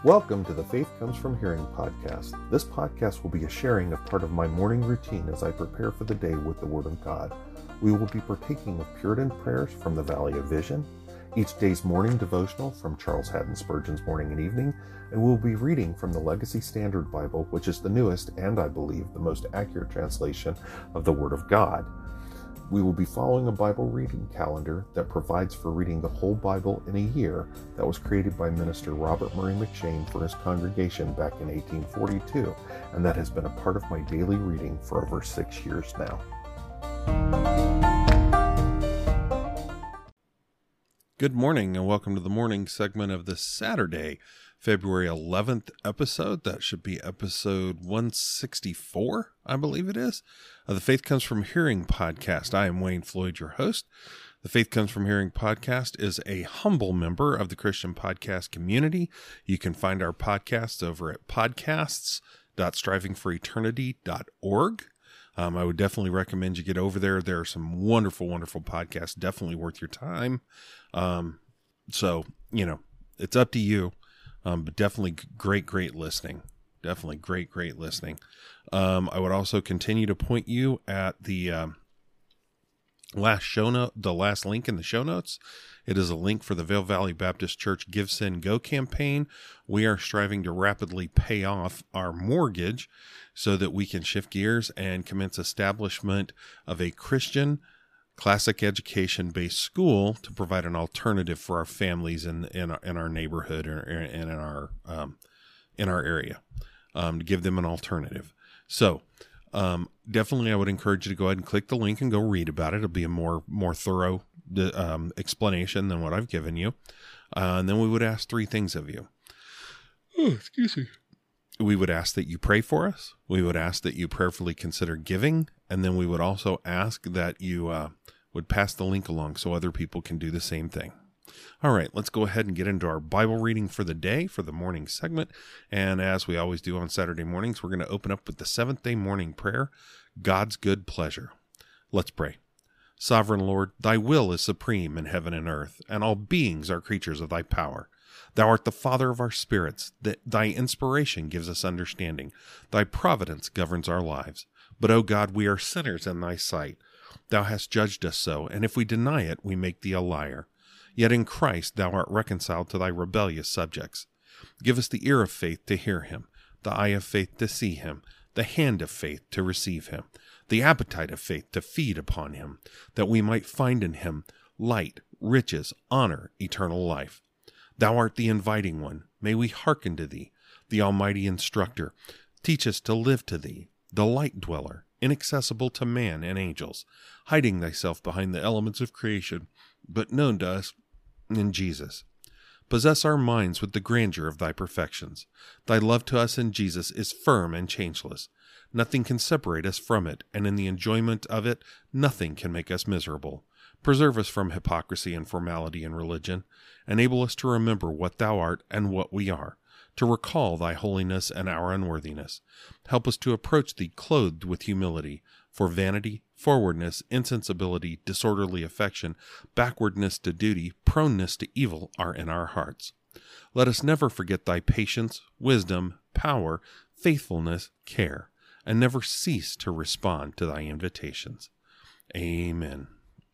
Welcome to the Faith Comes From Hearing podcast. This podcast will be a sharing of part of my morning routine as I prepare for the day with the Word of God. We will be partaking of Puritan prayers from the Valley of Vision, each day's morning devotional from Charles Haddon Spurgeon's Morning and Evening, and we'll be reading from the Legacy Standard Bible, which is the newest and, I believe, the most accurate translation of the Word of God. We will be following a Bible reading calendar that provides for reading the whole Bible in a year that was created by Minister Robert Murray McShane for his congregation back in 1842, and that has been a part of my daily reading for over 6 years now. Good morning and welcome to the morning segment of this Saturday, February 11th episode. That should be episode 164, I believe it is, of the Faith Comes From Hearing podcast. I am Wayne Floyd, your host. The Faith Comes From Hearing podcast is a humble member of the Christian podcast community. You can find our podcasts over at podcasts.strivingforeternity.org. I would definitely recommend you get over there. There are some wonderful, wonderful podcasts, definitely worth your time. So, it's up to you. But definitely great listening. Definitely great listening. I would also continue to point you at the last link in the show notes. It is a link for the Vail Valley Baptist Church Give, Send, Go campaign. We are striving to rapidly pay off our mortgage so that we can shift gears and commence establishment of a Christian classic education-based school to provide an alternative for our families in our neighborhood and in our area, to give them an alternative. So, definitely, I would encourage you to go ahead and click the link and go read about it. It'll be a more thorough explanation than what I've given you. And then we would ask three things of you. Oh, excuse me. We would ask that you pray for us. We would ask that you prayerfully consider giving. And then we would also ask that you would pass the link along so other people can do the same thing. All right, let's go ahead and get into our Bible reading for the day, for the morning segment. And as we always do on Saturday mornings, we're going to open up with the seventh day morning prayer, God's good pleasure. Let's pray. Sovereign Lord, thy will is supreme in heaven and earth, and all beings are creatures of thy power. Thou art the Father of our spirits, that thy inspiration gives us understanding. Thy providence governs our lives. But, O God, we are sinners in thy sight. Thou hast judged us so, and if we deny it, we make thee a liar. Yet in Christ thou art reconciled to thy rebellious subjects. Give us the ear of faith to hear him, the eye of faith to see him, the hand of faith to receive him, the appetite of faith to feed upon him, that we might find in him light, riches, honor, eternal life. Thou art the inviting one. May we hearken to thee, the almighty instructor. Teach us to live to thee, the light dweller, inaccessible to man and angels, hiding thyself behind the elements of creation, but known to us in Jesus. Possess our minds with the grandeur of thy perfections. Thy love to us in Jesus is firm and changeless. Nothing can separate us from it, and in the enjoyment of it, nothing can make us miserable. Preserve us from hypocrisy and formality in religion. Enable us to remember what thou art and what we are, to recall thy holiness and our unworthiness. Help us to approach thee clothed with humility, for vanity, forwardness, insensibility, disorderly affection, backwardness to duty, proneness to evil are in our hearts. Let us never forget thy patience, wisdom, power, faithfulness, care, and never cease to respond to thy invitations. Amen.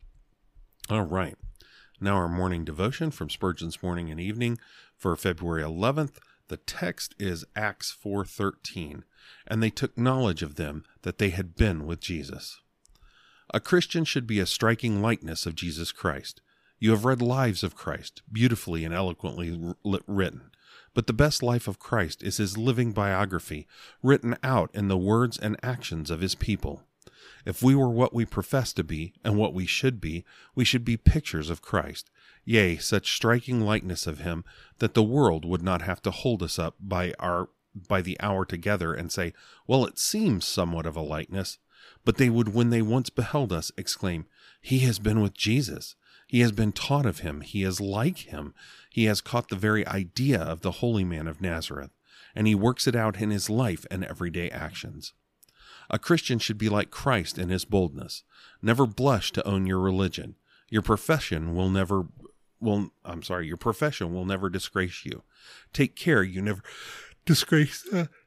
All right. Now our morning devotion from Spurgeon's Morning and Evening for February 11th. The text is Acts 4:13, and they took knowledge of them that they had been with Jesus. A Christian should be a striking likeness of Jesus Christ. You have read lives of Christ, beautifully and eloquently written. But the best life of Christ is his living biography, written out in the words and actions of his people. If we were what we profess to be and what we should be pictures of Christ, yea, such striking likeness of him that the world would not have to hold us up by the hour together and say, well, it seems somewhat of a likeness, but they would, when they once beheld us, exclaim, he has been with Jesus. He has been taught of him. He is like him. He has caught the very idea of the holy man of Nazareth, and he works it out in his life and everyday actions. A Christian should be like Christ in his boldness. Never blush to own your religion. Your profession will never your profession will never disgrace you. Take care you never disgrace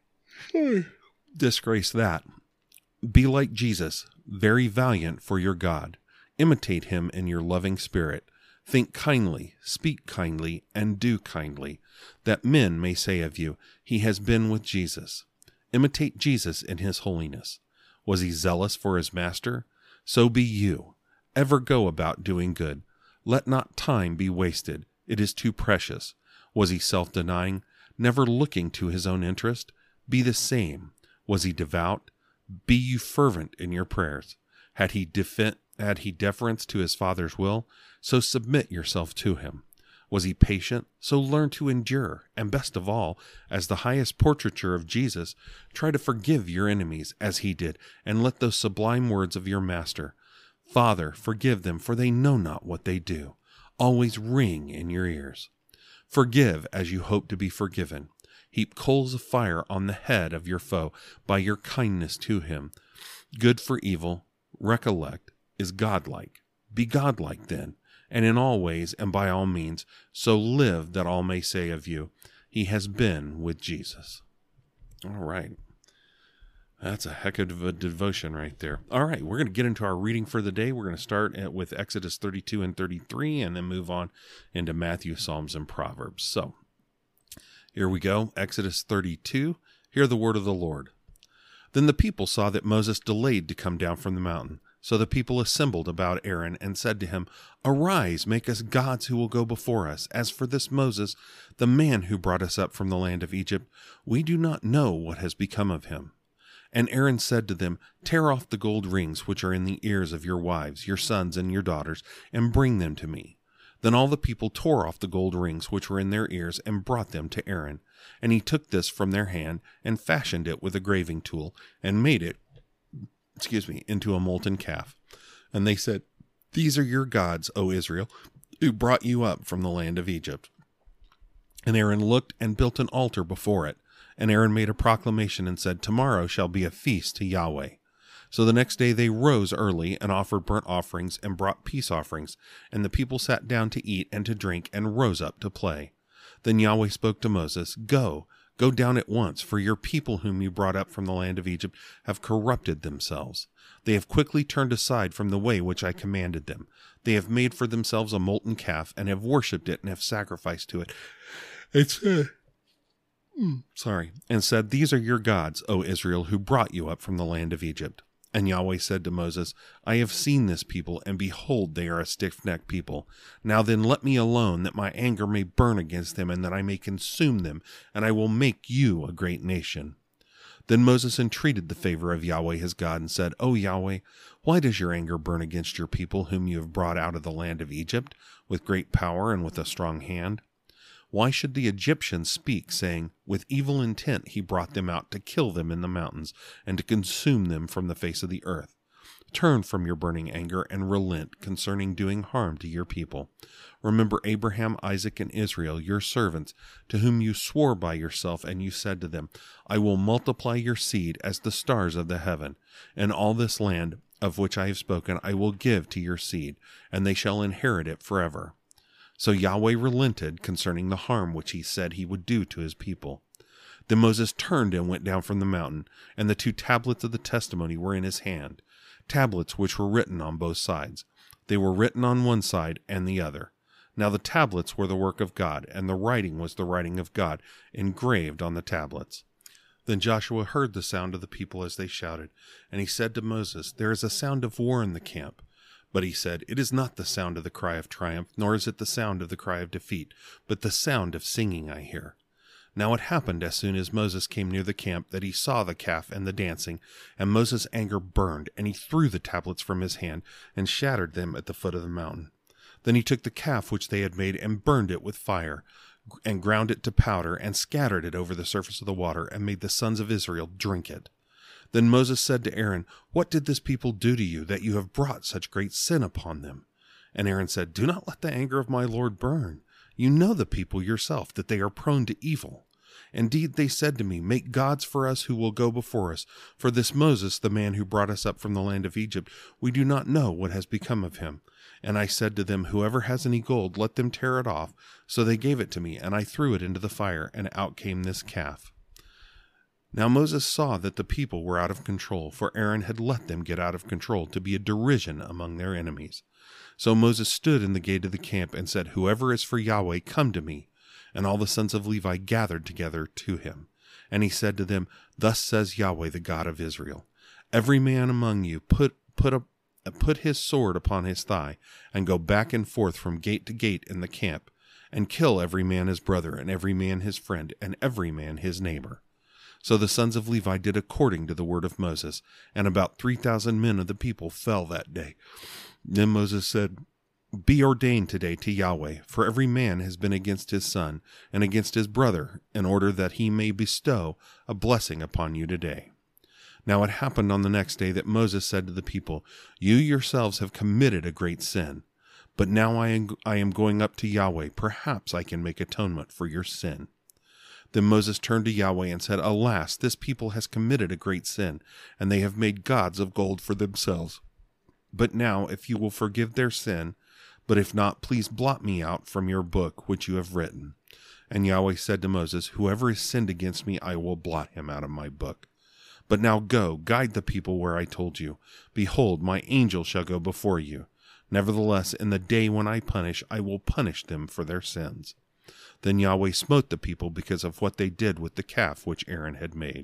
that. Be like Jesus, very valiant for your God. Imitate him in your loving spirit. Think kindly, speak kindly, and do kindly, that men may say of you, he has been with Jesus. Imitate Jesus in his holiness. Was he zealous for his master? So be you. Ever go about doing good. Let not time be wasted. It is too precious. Was he self-denying, never looking to his own interest? Be the same. Was he devout? Be you fervent in your prayers. Had he deference to his Father's will? So submit yourself to him. Was he patient? So learn to endure. And best of all, as the highest portraiture of Jesus, try to forgive your enemies as he did, and let those sublime words of your Master, Father, forgive them, for they know not what they do, always ring in your ears. Forgive as you hope to be forgiven. Heap coals of fire on the head of your foe by your kindness to him. Good for evil, recollect, is godlike. Be godlike then, and in all ways and by all means, so live that all may say of you, he has been with Jesus. All right. That's a heck of a devotion right there. All right, we're going to get into our reading for the day. We're going to start with Exodus 32 and 33, and then move on into Matthew, Psalms, and Proverbs. So, here we go. Exodus 32. Hear the word of the Lord. Then the people saw that Moses delayed to come down from the mountain. So the people assembled about Aaron and said to him, Arise, make us gods who will go before us. As for this Moses, the man who brought us up from the land of Egypt, we do not know what has become of him. And Aaron said to them, Tear off the gold rings which are in the ears of your wives, your sons, and your daughters, and bring them to me. Then all the people tore off the gold rings which were in their ears and brought them to Aaron. And he took this from their hand and fashioned it with a graving tool and made it, into a molten calf. And they said, These are your gods, O Israel, who brought you up from the land of Egypt. And Aaron looked and built an altar before it. And Aaron made a proclamation and said, Tomorrow shall be a feast to Yahweh. So the next day they rose early and offered burnt offerings and brought peace offerings. And the people sat down to eat and to drink and rose up to play. Then Yahweh spoke to Moses, Go down at once, for your people whom you brought up from the land of Egypt have corrupted themselves. They have quickly turned aside from the way which I commanded them. They have made for themselves a molten calf and have worshipped it and have sacrificed to it. And said, These are your gods, O Israel, who brought you up from the land of Egypt. And Yahweh said to Moses, I have seen this people, and behold, they are a stiff-necked people. Now then let me alone, that my anger may burn against them, and that I may consume them, and I will make you a great nation. Then Moses entreated the favor of Yahweh his God, and said, O Yahweh, why does your anger burn against your people, whom you have brought out of the land of Egypt, with great power and with a strong hand? Why should the Egyptians speak, saying, With evil intent he brought them out to kill them in the mountains, and to consume them from the face of the earth? Turn from your burning anger, and relent concerning doing harm to your people. Remember Abraham, Isaac, and Israel, your servants, to whom you swore by yourself, and you said to them, I will multiply your seed as the stars of the heaven, and all this land of which I have spoken I will give to your seed, and they shall inherit it forever. So Yahweh relented concerning the harm which he said he would do to his people. Then Moses turned and went down from the mountain, and the 2 tablets of the testimony were in his hand, tablets which were written on both sides. They were written on one side and the other. Now the tablets were the work of God, and the writing was the writing of God, engraved on the tablets. Then Joshua heard the sound of the people as they shouted, and he said to Moses, There is a sound of war in the camp. But he said, It is not the sound of the cry of triumph, nor is it the sound of the cry of defeat, but the sound of singing I hear. Now it happened as soon as Moses came near the camp that he saw the calf and the dancing, and Moses' anger burned, and he threw the tablets from his hand and shattered them at the foot of the mountain. Then he took the calf which they had made and burned it with fire, and ground it to powder, and scattered it over the surface of the water, and made the sons of Israel drink it. Then Moses said to Aaron, What did this people do to you, that you have brought such great sin upon them? And Aaron said, Do not let the anger of my Lord burn. You know the people yourself, that they are prone to evil. Indeed, they said to me, make gods for us who will go before us. For this Moses, the man who brought us up from the land of Egypt, we do not know what has become of him. And I said to them, whoever has any gold, let them tear it off. So they gave it to me, and I threw it into the fire, and out came this calf. Now Moses saw that the people were out of control, for Aaron had let them get out of control to be a derision among their enemies. So Moses stood in the gate of the camp and said, whoever is for Yahweh, come to me. And all the sons of Levi gathered together to him. And he said to them, thus says Yahweh, the God of Israel, every man among you put his sword upon his thigh, and go back and forth from gate to gate in the camp, and kill every man his brother, and every man his friend, and every man his neighbor. So the sons of Levi did according to the word of Moses, and about 3,000 men of the people fell that day. Then Moses said, be ordained today to Yahweh, for every man has been against his son, and against his brother, in order that he may bestow a blessing upon you today. Now it happened on the next day that Moses said to the people, you yourselves have committed a great sin, but now I am going up to Yahweh. Perhaps I can make atonement for your sin. Then Moses turned to Yahweh and said, alas, this people has committed a great sin, and they have made gods of gold for themselves. But now, if you will forgive their sin, but if not, please blot me out from your book which you have written. And Yahweh said to Moses, whoever has sinned against me, I will blot him out of my book. But now go, guide the people where I told you. Behold, my angel shall go before you. Nevertheless, in the day when I will punish them for their sins. Then Yahweh smote the people because of what they did with the calf which Aaron had made.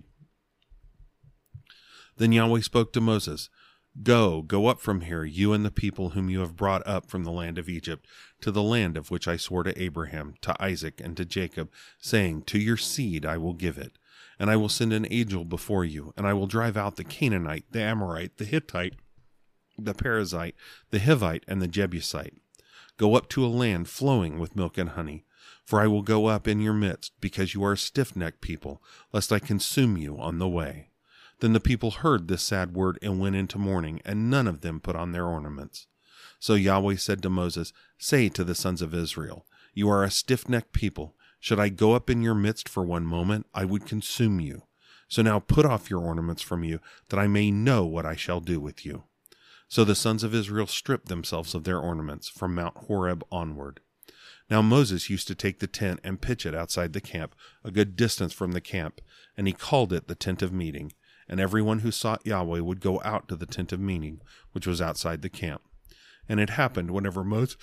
Then Yahweh spoke to Moses, go up from here, you and the people whom you have brought up from the land of Egypt, to the land of which I swore to Abraham, to Isaac, and to Jacob, saying, to your seed I will give it. And I will send an angel before you, and I will drive out the Canaanite, the Amorite, the Hittite, the Perizzite, the Hivite, and the Jebusite. Go up to a land flowing with milk and honey. For I will go up in your midst, because you are a stiff-necked people, lest I consume you on the way. Then the people heard this sad word and went into mourning, and none of them put on their ornaments. So Yahweh said to Moses, say to the sons of Israel, you are a stiff-necked people. Should I go up in your midst for one moment, I would consume you. So now put off your ornaments from you, that I may know what I shall do with you. So the sons of Israel stripped themselves of their ornaments from Mount Horeb onward. Now Moses used to take the tent and pitch it outside the camp, a good distance from the camp, and he called it the tent of meeting. And everyone who sought Yahweh would go out to the tent of meeting, which was outside the camp. And it happened whenever Moses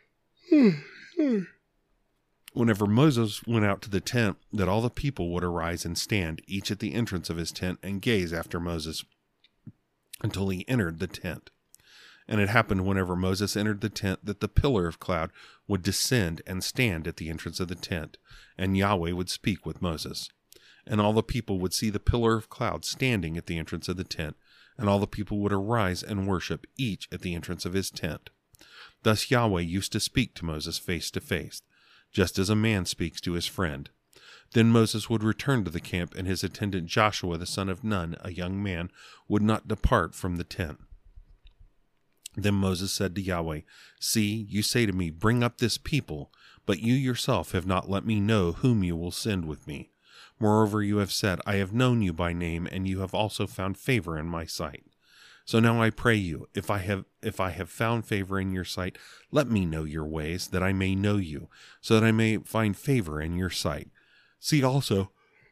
went out to the tent, that all the people would arise and stand, each at the entrance of his tent, and gaze after Moses, until he entered the tent. And it happened whenever Moses entered the tent, that the pillar of cloud would descend and stand at the entrance of the tent, and Yahweh would speak with Moses. And all the people would see the pillar of cloud standing at the entrance of the tent, and all the people would arise and worship, each at the entrance of his tent. Thus Yahweh used to speak to Moses face to face, just as a man speaks to his friend. Then Moses would return to the camp, and his attendant Joshua the son of Nun, a young man, would not depart from the tent. Then Moses said to Yahweh, see, you say to me, bring up this people, but you yourself have not let me know whom you will send with me. Moreover, you have said, I have known you by name, and you have also found favor in my sight. So now I pray you, if I have found favor in your sight, let me know your ways, that I may know you, so that I may find favor in your sight. See also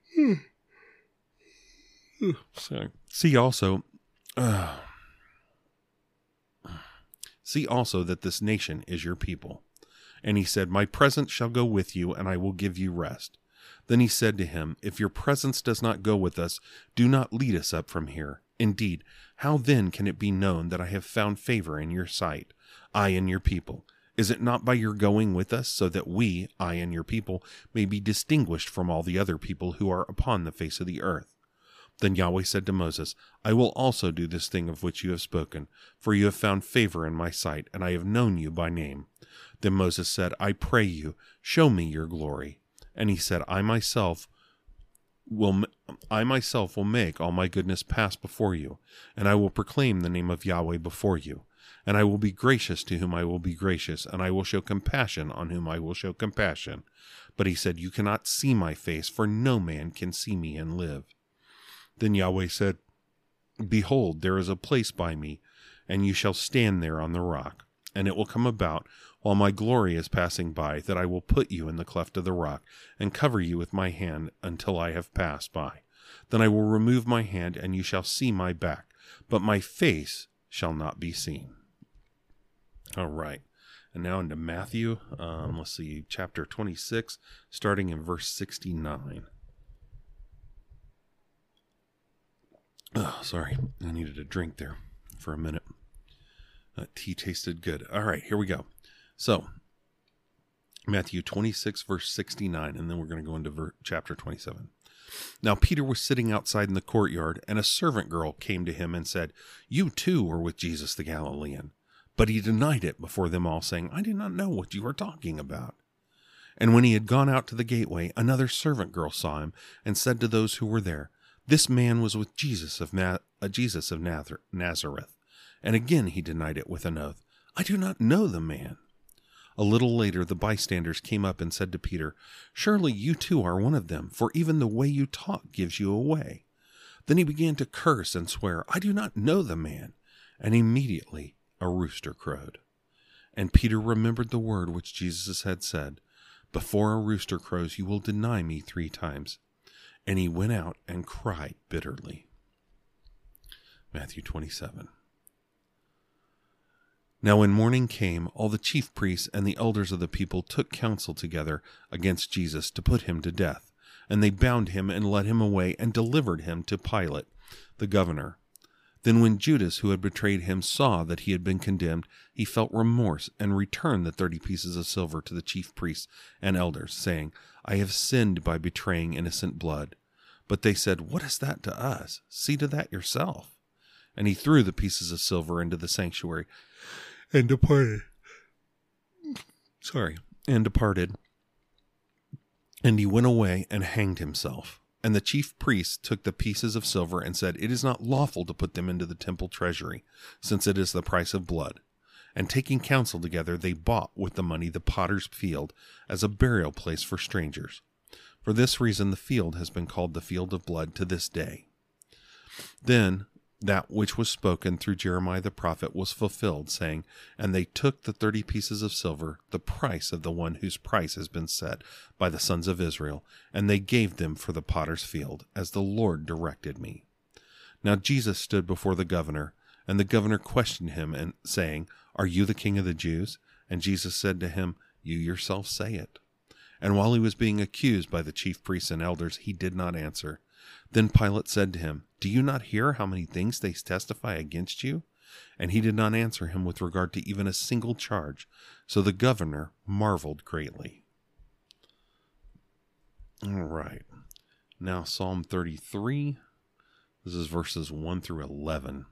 that this nation is your people. And he said, my presence shall go with you, and I will give you rest. Then he said to him, if your presence does not go with us, do not lead us up from here. Indeed, how then can it be known that I have found favor in your sight, I and your people? Is it not by your going with us, so that we, I and your people, may be distinguished from all the other people who are upon the face of the earth? Then Yahweh said to Moses, I will also do this thing of which you have spoken, for you have found favor in my sight, and I have known you by name. Then Moses said, I pray you, show me your glory. And he said, I myself will make all my goodness pass before you, and I will proclaim the name of Yahweh before you. And I will be gracious to whom I will be gracious, and I will show compassion on whom I will show compassion. But he said, You cannot see my face, for no man can see me and live. Then Yahweh said, Behold, there is a place by me, and you shall stand there on the rock. And it will come about, while my glory is passing by, that I will put you in the cleft of the rock, and cover you with my hand until I have passed by. Then I will remove my hand, and you shall see my back, but my face shall not be seen. All right. And now into Matthew, let's see, chapter 26, starting in verse 69. Oh, sorry. I needed a drink there for a minute. That tea tasted good. All right, here we go. So, Matthew 26, verse 69, and then we're going to go into chapter 27. Now Peter was sitting outside in the courtyard, and a servant girl came to him and said, You too were with Jesus the Galilean. But he denied it before them all, saying, I do not know what you are talking about. And when he had gone out to the gateway, another servant girl saw him and said to those who were there, This man was with Jesus of Nazareth. And again he denied it with an oath, I do not know the man. A little later the bystanders came up and said to Peter, Surely you too are one of them, for even the way you talk gives you away. Then he began to curse and swear, I do not know the man. And immediately a rooster crowed. And Peter remembered the word which Jesus had said, Before a rooster crows, you will deny me 3 times. And he went out and cried bitterly. Matthew 27. Now when morning came, all the chief priests and the elders of the people took counsel together against Jesus to put him to death. And they bound him and led him away and delivered him to Pilate, the governor. Then when Judas, who had betrayed him, saw that he had been condemned, he felt remorse and returned the 30 pieces of silver to the chief priests and elders, saying, I have sinned by betraying innocent blood. But they said, What is that to us? See to that yourself. And he threw the pieces of silver into the sanctuary and departed. And he went away and hanged himself. And the chief priests took the pieces of silver and said, It is not lawful to put them into the temple treasury, since it is the price of blood. And taking counsel together, they bought with the money the potter's field as a burial place for strangers. For this reason the field has been called the field of blood to this day. Then that which was spoken through Jeremiah the prophet was fulfilled, saying, And they took the 30 pieces of silver, the price of the one whose price has been set by the sons of Israel, and they gave them for the potter's field, as the Lord directed me. Now Jesus stood before the governor, and the governor questioned him, and saying, Are you the king of the Jews? And Jesus said to him, You yourself say it. And while he was being accused by the chief priests and elders, he did not answer. Then Pilate said to him, Do you not hear how many things they testify against you? And he did not answer him with regard to even a single charge. So the governor marveled greatly. All right. Now Psalm 33. This is verses 1 through 11.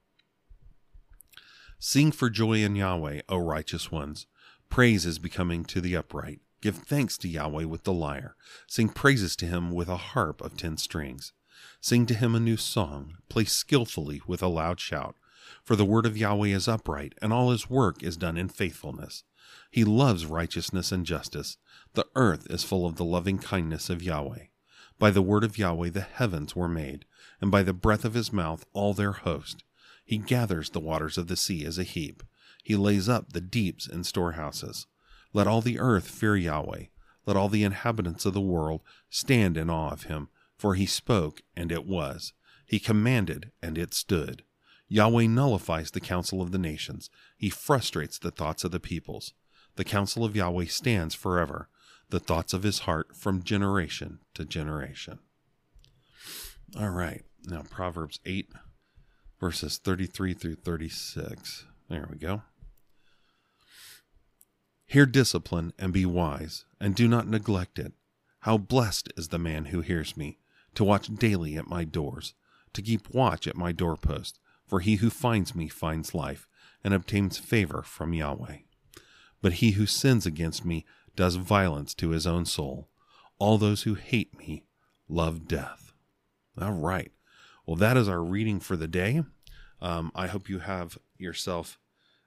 Sing for joy in Yahweh, O righteous ones. Praise is becoming to the upright. Give thanks to Yahweh with the lyre. Sing praises to him with a harp of 10 strings. Sing to him a new song. Play skillfully with a loud shout. For the word of Yahweh is upright, and all his work is done in faithfulness. He loves righteousness and justice. The earth is full of the loving kindness of Yahweh. By the word of Yahweh the heavens were made, and by the breath of his mouth all their host. He gathers the waters of the sea as a heap. He lays up the deeps in storehouses. Let all the earth fear Yahweh. Let all the inhabitants of the world stand in awe of him. For he spoke, and it was. He commanded, and it stood. Yahweh nullifies the counsel of the nations. He frustrates the thoughts of the peoples. The counsel of Yahweh stands forever, the thoughts of his heart from generation to generation. All right, now Proverbs 8, verses 33 through 36. There we go. Hear discipline and be wise, and do not neglect it. How blessed is the man who hears me, to watch daily at my doors, to keep watch at my doorpost. For he who finds me finds life, and obtains favor from Yahweh. But he who sins against me does violence to his own soul. All those who hate me love death. All right. Well, that is our reading for the day. I hope you have yourself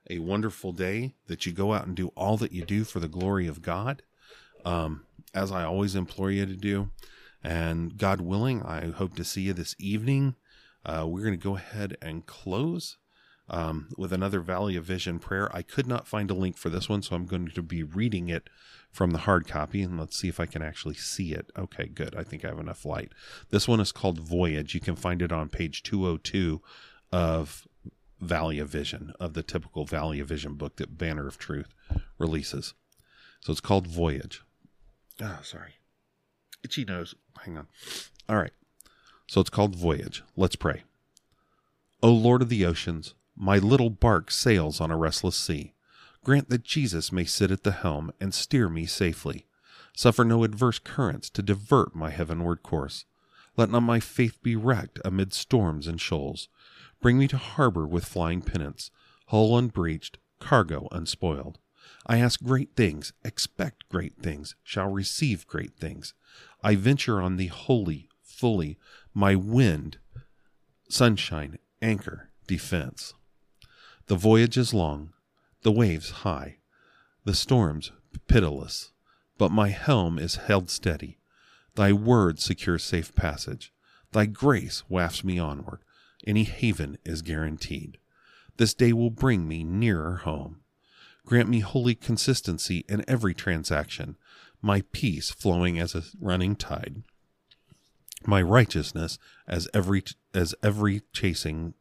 a wonderful day, that you go out and do all that you do for the glory of God, as I always implore you to do. And God willing, I hope to see you this evening. We're going to go ahead and close with another Valley of Vision prayer. I could not find a link for this one, so I'm going to be reading it from the hard copy, and let's see if I can actually see it. Okay, good. I think I have enough light. This one is called Voyage. You can find it on page 202 of Valley of Vision, of the typical Valley of Vision book that Banner of Truth releases. So it's called Voyage. Oh, sorry. Itchy nose. Hang on. All right. So it's called Voyage. Let's pray. O Lord of the oceans, my little bark sails on a restless sea. Grant that Jesus may sit at the helm and steer me safely. Suffer no adverse currents to divert my heavenward course. Let not my faith be wrecked amid storms and shoals. Bring me to harbor with flying pennants, hull unbreached, cargo unspoiled. I ask great things, expect great things, shall receive great things. I venture on thee wholly, fully, my wind, sunshine, anchor, defense. The voyage is long, the waves high, the storms pitiless, but my helm is held steady. Thy word secures safe passage. Thy grace wafts me onward. Any haven is guaranteed. This day will bring me nearer home. Grant me holy consistency in every transaction, my peace flowing as a running tide, my righteousness as every chasing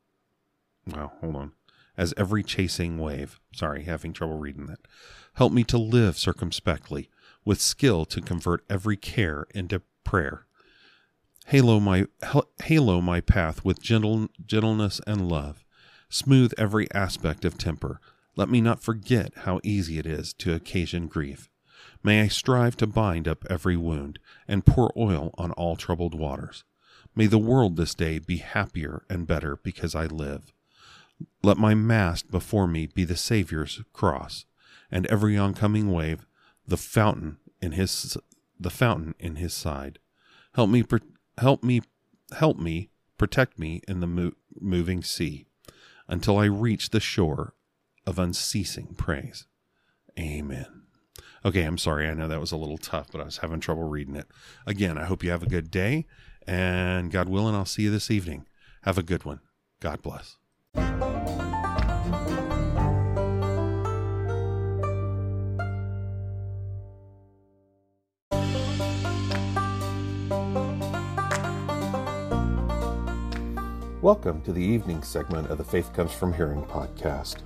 wave. Sorry, having trouble reading that. Help me to live circumspectly, with skill to convert every care into prayer. Halo my path with gentleness and love. Smooth every aspect of temper. Let me not forget how easy it is to occasion grief. May I strive to bind up every wound and pour oil on all troubled waters. May the world this day be happier and better because I live. Let my mast before me be the Savior's cross, and every oncoming wave the fountain in his side. Help me, protect me in the moving sea, until I reach the shore of unceasing praise. Amen. Okay, I'm sorry. I know that was a little tough, but I was having trouble reading it. Again, I hope you have a good day, and God willing, I'll see you this evening. Have a good one. God bless. Welcome to the evening segment of the Faith Comes From Hearing podcast.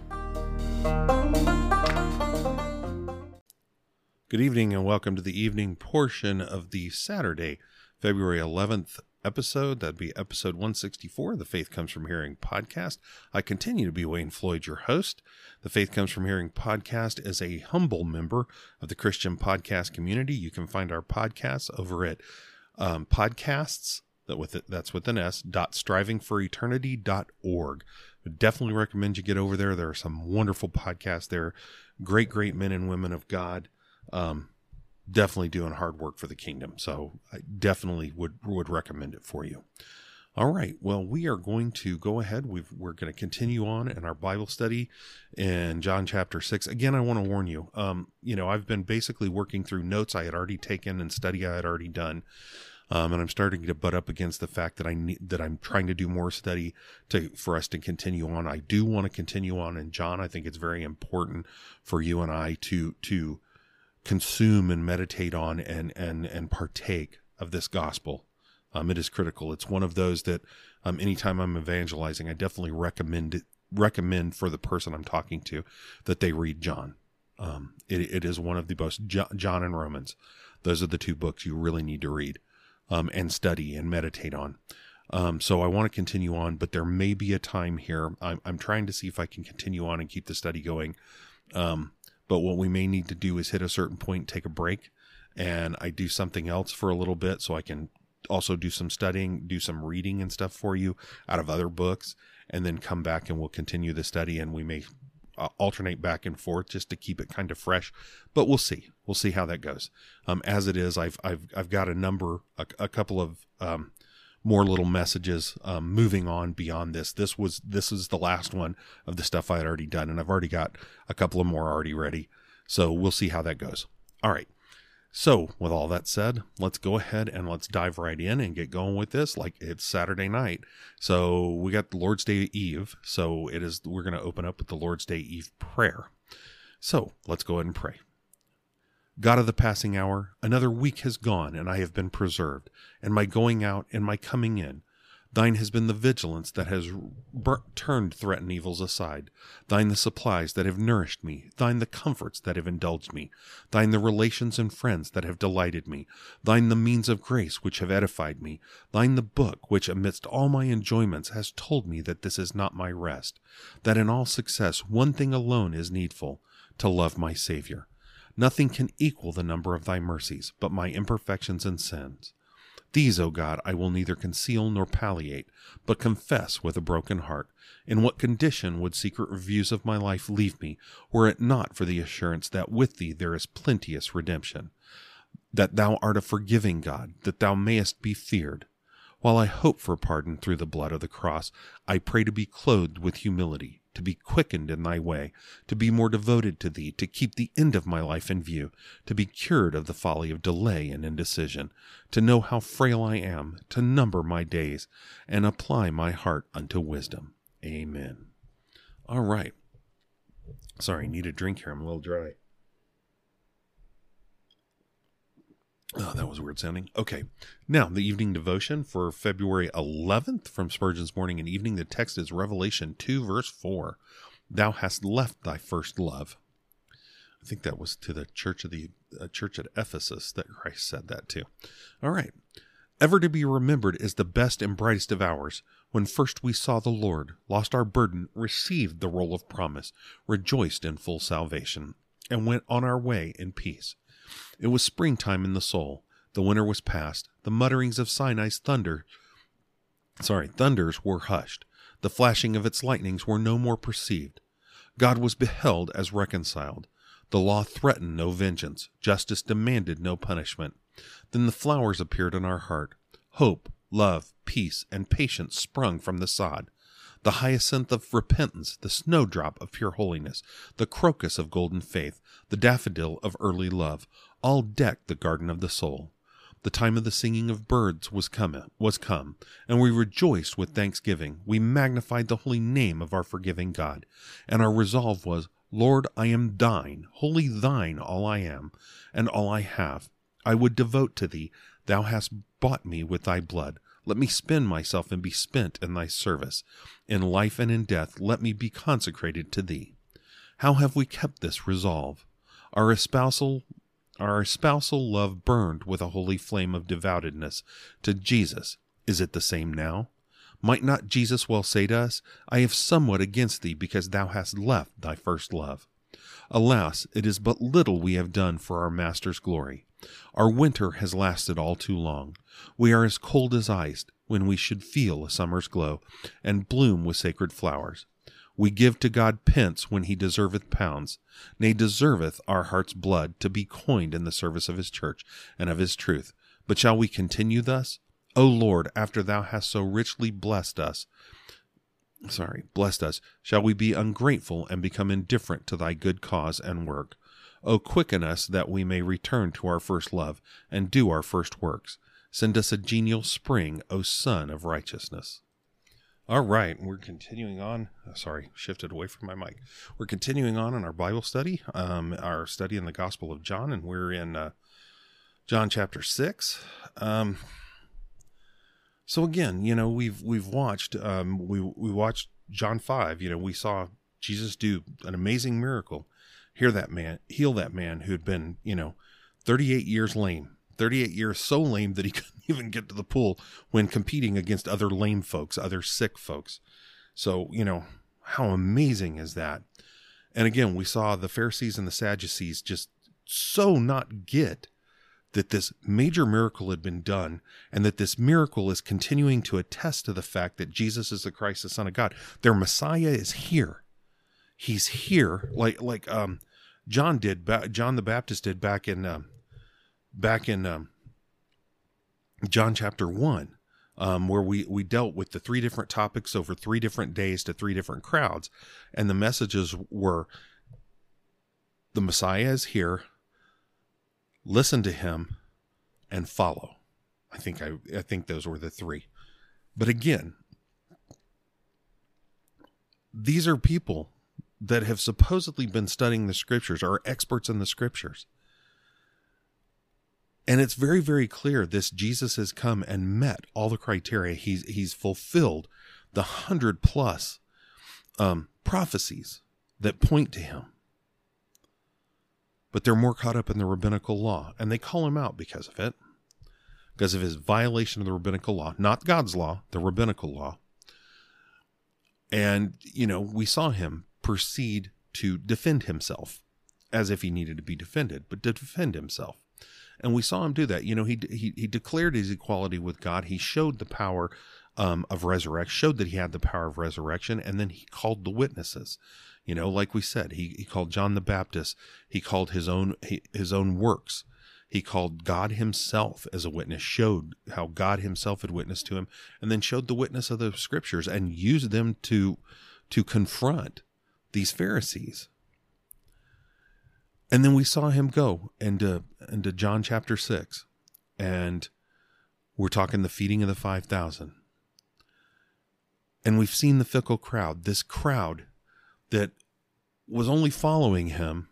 Good evening and welcome to the evening portion of the Saturday, February 11th episode. That'd be episode 164 of the Faith Comes From Hearing podcast. I continue to be Wayne Floyd, your host. The Faith Comes From Hearing podcast is a humble member of the Christian podcast community. You can find our podcasts over at podcasts, that's with an S, .strivingforeternity.org. Would definitely recommend you get over there. There are some wonderful podcasts there. Great men and women of God. Definitely doing hard work for the kingdom. So I definitely would recommend it for you. All right. Well, we are going to go ahead. We're going to continue on in our Bible study in John chapter 6. Again, I want to warn you, I've been basically working through notes I had already taken and study I had already done. And I'm starting to butt up against the fact that I'm trying to do more study for us to continue on. I do want to continue on in John. I think it's very important for you and I to consume and meditate on and partake of this gospel. It is critical. It's one of those that anytime I'm evangelizing, I definitely recommend for the person I'm talking to that they read John. It is one of the most, John and Romans. Those are the two books you really need to read. And study and meditate on. So I want to continue on, but there may be a time here. I'm trying to see if I can continue on and keep the study going. But what we may need to do is hit a certain point, take a break, and I do something else for a little bit so I can also do some studying, do some reading and stuff for you out of other books, and then come back and we'll continue the study, and we may alternate back and forth just to keep it kind of fresh, but we'll see how that goes. As it is, I've got a couple of more little messages, moving on beyond this. This is the last one of the stuff I had already done, and I've already got a couple of more already ready. So we'll see how that goes. All right. So with all that said, let's go ahead and let's dive right in and get going with this. Like, it's Saturday night. So we got the Lord's Day Eve. So we're going to open up with the Lord's Day Eve prayer. So let's go ahead and pray. God of the passing hour, another week has gone, and I have been preserved, and my going out and my coming in. Thine has been the vigilance that has turned threatened evils aside. Thine the supplies that have nourished me. Thine the comforts that have indulged me. Thine the relations and friends that have delighted me. Thine the means of grace which have edified me. Thine the book which amidst all my enjoyments has told me that this is not my rest, that in all success one thing alone is needful, to love my Savior. Nothing can equal the number of thy mercies, but my imperfections and sins. These, O God, I will neither conceal nor palliate, but confess with a broken heart. In what condition would secret reviews of my life leave me, were it not for the assurance that with thee there is plenteous redemption, that thou art a forgiving God, that thou mayest be feared. While I hope for pardon through the blood of the cross, I pray to be clothed with humility, to be quickened in thy way, to be more devoted to thee, to keep the end of my life in view, to be cured of the folly of delay and indecision, to know how frail I am, to number my days, and apply my heart unto wisdom. Amen. All right. Sorry, I need a drink here. I'm a little dry. Oh, that was weird sounding. Okay. Now, the evening devotion for February 11th from Spurgeon's Morning and Evening. The text is Revelation 2, verse 4. Thou hast left thy first love. I think that was to the church at Ephesus that Christ said that to. All right. Ever to be remembered is the best and brightest of hours, when first we saw the Lord, lost our burden, received the roll of promise, rejoiced in full salvation, and went on our way in peace. It was springtime in the soul. The winter was past. The mutterings of Sinai's thunders were hushed. The flashing of its lightnings were no more perceived. God was beheld as reconciled. The law threatened no vengeance. Justice demanded no punishment. Then the flowers appeared in our heart. Hope, love, peace, and patience sprung from the sod. The hyacinth of repentance, the snowdrop of pure holiness, the crocus of golden faith, the daffodil of early love, all decked the garden of the soul. The time of the singing of birds was come, and we rejoiced with thanksgiving. We magnified the holy name of our forgiving God, and our resolve was, Lord, I am thine, wholly thine all I am, and all I have. I would devote to thee. Thou hast bought me with thy blood. Let me spend myself and be spent in thy service. In life and in death, let me be consecrated to thee. How have we kept this resolve? Our espousal love burned with a holy flame of devotedness to Jesus. Is it the same now? Might not Jesus well say to us, I have somewhat against thee because thou hast left thy first love? Alas, it is but little we have done for our Master's glory. Our winter has lasted all too long. We are as cold as ice when we should feel a summer's glow, and bloom with sacred flowers. We give to God pence when he deserveth pounds, nay, deserveth our heart's blood to be coined in the service of his church and of his truth. But shall we continue thus? O Lord, after thou hast so richly blessed us, shall we be ungrateful and become indifferent to thy good cause and work? O quicken us that we may return to our first love and do our first works. Send us a genial spring, O Son of righteousness. All right, we're continuing on. Shifted away from my mic. We're continuing on in our Bible study, our study in the Gospel of John, and we're in John chapter 6. So again, we've watched we watched John 5. We saw Jesus do an amazing miracle, heal that man who had been 38 years lame. 38 years so lame that he couldn't even get to the pool when competing against other lame folks, other sick folks. So, how amazing is that? And again, we saw the Pharisees and the Sadducees just so not get that this major miracle had been done, and that this miracle is continuing to attest to the fact that Jesus is the Christ, the Son of God. Their Messiah is here. He's here, like John the Baptist did back in John chapter 1. where we dealt with the 3 different topics over 3 different days to 3 different crowds. And the messages were, the Messiah is here, listen to him, and follow. I think those were the 3. But again, these are people that have supposedly been studying the scriptures, are experts in the scriptures. And it's very, very clear this Jesus has come and met all the criteria. He's fulfilled the 100+ prophecies that point to him. But they're more caught up in the rabbinical law, and they call him out because of it, because of his violation of the rabbinical law, not God's law, the rabbinical law. And, we saw him proceed to defend himself as if he needed to be defended, but to defend himself. And we saw him do that. He declared his equality with God. He showed the power of resurrection, showed that he had the power of resurrection, and then he called the witnesses. Like we said, he called John the Baptist. He called his own works. He called God himself as a witness, showed how God himself had witnessed to him, and then showed the witness of the scriptures and used them to confront these Pharisees. And then we saw him go into John chapter 6, and we're talking the feeding of the 5,000. And we've seen the fickle crowd, this crowd that was only following him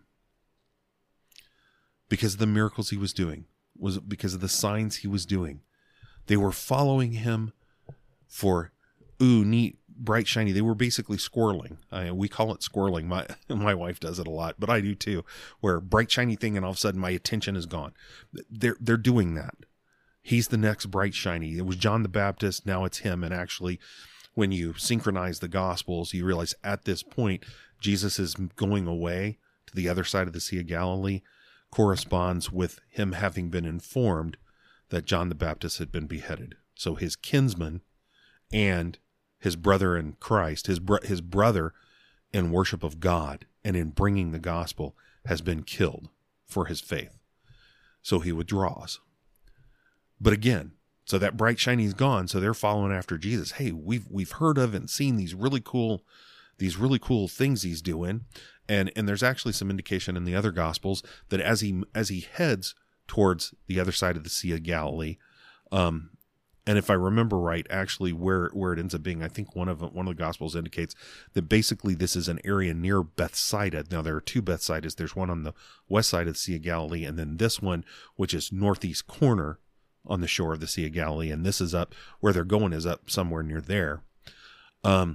because of the miracles he was doing, was because of the signs he was doing. They were following him for, neat, bright, shiny. They were basically squirreling. We call it squirreling. My wife does it a lot, but I do too, where bright, shiny thing, and all of a sudden my attention is gone. They're doing that. He's the next bright, shiny. It was John the Baptist. Now it's him. And actually, when you synchronize the Gospels, you realize at this point, Jesus is going away to the other side of the Sea of Galilee, corresponds with him having been informed that John the Baptist had been beheaded. So his kinsman and his brother in Christ, his brother in worship of God and in bringing the gospel, has been killed for his faith. So he withdraws. But again, so that bright shiny is gone. So they're following after Jesus. Hey, we've heard of and seen these really cool things he's doing. And there's actually some indication in the other Gospels that as he heads towards the other side of the Sea of Galilee, and if I remember right, actually where it ends up being, I think one of the Gospels indicates that basically this is an area near Bethsaida. Now there are 2 Bethsaidas. There's one on the west side of the Sea of Galilee, and then this one, which is northeast corner on the shore of the Sea of Galilee. And this is up where they're going, is up somewhere near there. But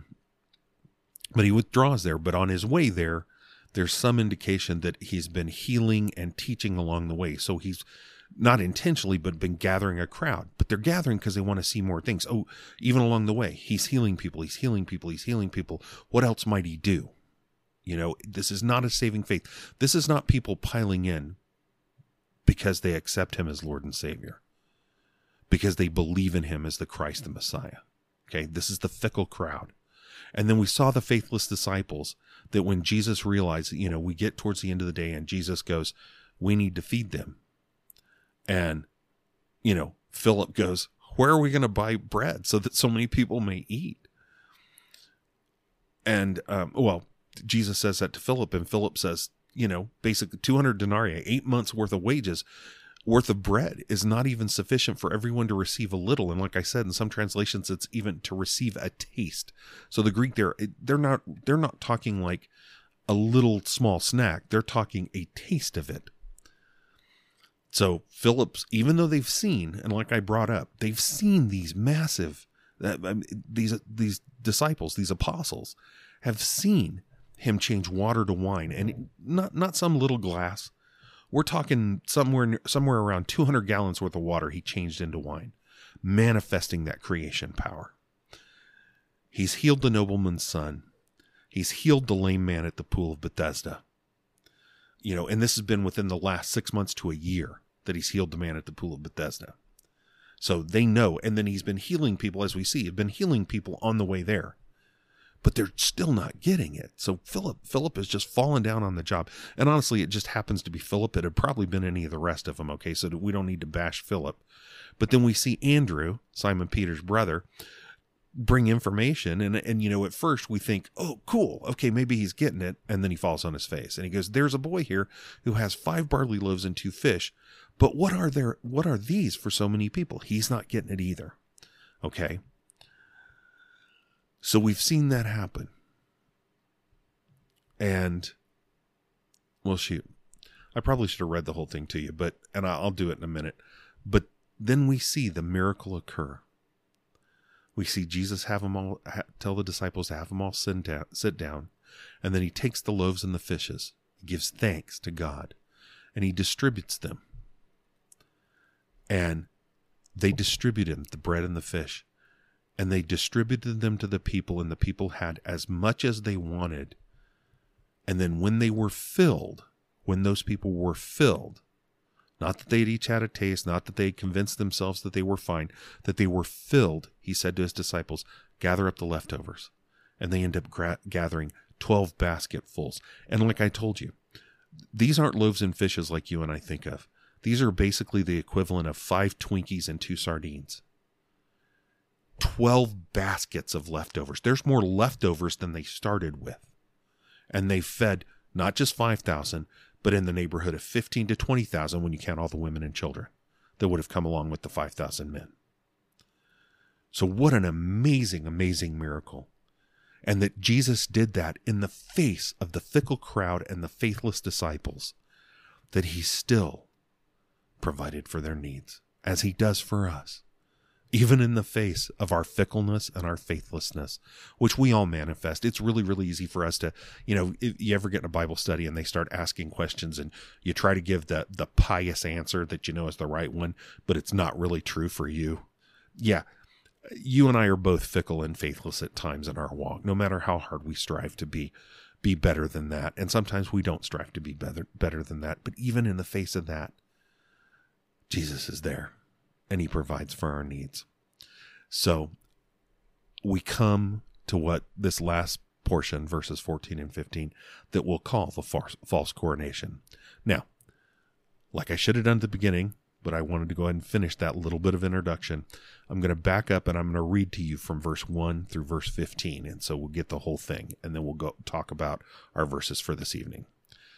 he withdraws there. But on his way there, there's some indication that he's been healing and teaching along the way. So he's not intentionally, but been gathering a crowd. But they're gathering because they want to see more things. Oh, even along the way, he's healing people. He's healing people. He's healing people. What else might he do? This is not a saving faith. This is not people piling in because they accept him as Lord and Savior, because they believe in him as the Christ, the Messiah. Okay, this is the fickle crowd. And then we saw the faithless disciples that when Jesus realized, we get towards the end of the day and Jesus goes, we need to feed them. And, Philip goes, where are we going to buy bread so that so many people may eat? And, Jesus says that to Philip, and Philip says, basically 200 denarii, 8 months worth of wages, worth of bread is not even sufficient for everyone to receive a little. And like I said, in some translations, it's even to receive a taste. So the Greek there, they're not talking like a little small snack. They're talking a taste of it. So Philip's, even though they've seen, and like I brought up, they've seen these massive, these disciples, these apostles have seen him change water to wine, and not some little glass. We're talking somewhere around 200 gallons worth of water he changed into wine, manifesting that creation power. He's healed the nobleman's son. He's healed the lame man at the pool of Bethesda. And this has been within the last 6 months to a year that he's healed the man at the pool of Bethesda. So they know. And then he's been healing people, as we see. He's been healing people on the way there. but they're still not getting it. So Philip is just falling down on the job. And honestly, it just happens to be Philip. It had probably been any of the rest of them. Okay. So we don't need to bash Philip, but then we see Andrew, Simon Peter's brother, bring information. And, you know, at first we think, oh, cool. Okay. Maybe he's getting it. And then he falls on his face and he goes, there's a boy here who has 5 barley loaves and 2 fish. But what are these for so many people? He's not getting it either. Okay. So we've seen that happen. And, well, shoot, I probably should have read the whole thing to you, and I'll do it in a minute. But then we see the miracle occur. We see Jesus tell the disciples to have them all sit down. And then he takes the loaves and the fishes, gives thanks to God, and he distributes them. And they distributed the bread and the fish. And they distributed them to the people, and the people had as much as they wanted. And then when those people were filled, not that they'd each had a taste, not that they had convinced themselves that they were fine, that they were filled, he said to his disciples, gather up the leftovers. And they end up gathering 12 basketfuls. And like I told you, these aren't loaves and fishes like you and I think of. These are basically the equivalent of 5 Twinkies and 2 sardines. 12 baskets of leftovers. There's more leftovers than they started with. And they fed not just 5,000, but in the neighborhood of 15 to 20,000 when you count all the women and children that would have come along with the 5,000 men. So what an amazing, amazing miracle. And that Jesus did that in the face of the fickle crowd and the faithless disciples, that he still provided for their needs, as he does for us. Even in the face of our fickleness and our faithlessness, which we all manifest. It's really, really easy for us to, if you ever get in a Bible study and they start asking questions and you try to give the pious answer that you know is the right one, but it's not really true for you. Yeah, you and I are both fickle and faithless at times in our walk, no matter how hard we strive to be better than that. And sometimes we don't strive to be better than that. But even in the face of that, Jesus is there. And he provides for our needs. So we come to what this last portion, verses 14 and 15, that we'll call the false coronation. Now, like I should have done at the beginning, but I wanted to go ahead and finish that little bit of introduction. I'm going to back up and I'm going to read to you from verse 1 through verse 15. And so we'll get the whole thing. And then we'll go talk about our verses for this evening.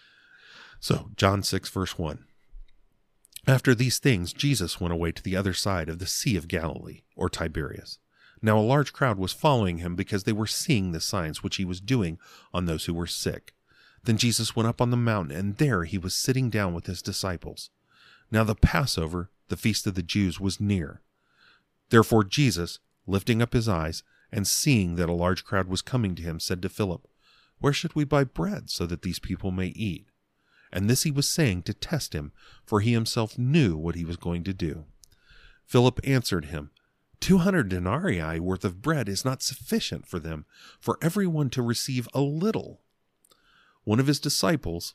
So John 6, verse 1. After these things, Jesus went away to the other side of the Sea of Galilee, or Tiberias. Now a large crowd was following him because they were seeing the signs which he was doing on those who were sick. Then Jesus went up on the mountain, and there he was sitting down with his disciples. Now the Passover, the feast of the Jews, was near. Therefore Jesus, lifting up his eyes, and seeing that a large crowd was coming to him, said to Philip, "Where should we buy bread so that these people may eat?" And this he was saying to test him, for he himself knew what he was going to do. Philip answered him, 200 denarii worth of bread is not sufficient for them, for everyone to receive a little. One of his disciples,